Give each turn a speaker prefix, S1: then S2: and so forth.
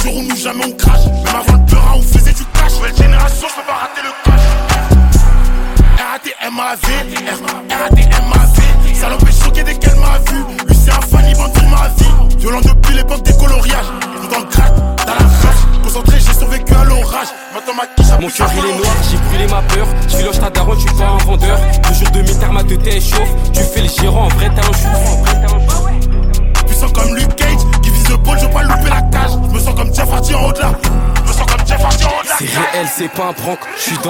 S1: jour où nous jamais on crache. Même avant le peur, on faisait du cash. Nouvelle génération, je peux pas rater le cash. RATMAV, salope est choqué dès qu'elle m'a vu. Lui c'est un fan, il vend toute ma vie. Violent depuis l'époque des coloriages. Nous dans le crack, dans la rage. Concentré, j'ai survécu à l'orage. Maintenant ma quiche a
S2: mon cœur il est noir, j'ai brûlé ma peur. J'filoche ta daronne, tu pas un vendeur. 2 jours de mi-terme, ma tête chauffe. Tu fais le gérant, en vrai t'as un chou.
S1: Puissant comme Luke Cage, qui vise le ball, je veux pas louper la cage. Je me sens comme Jeff Hardy en haut de là.
S2: C'est réel, c'est pas un prank. J'suis dans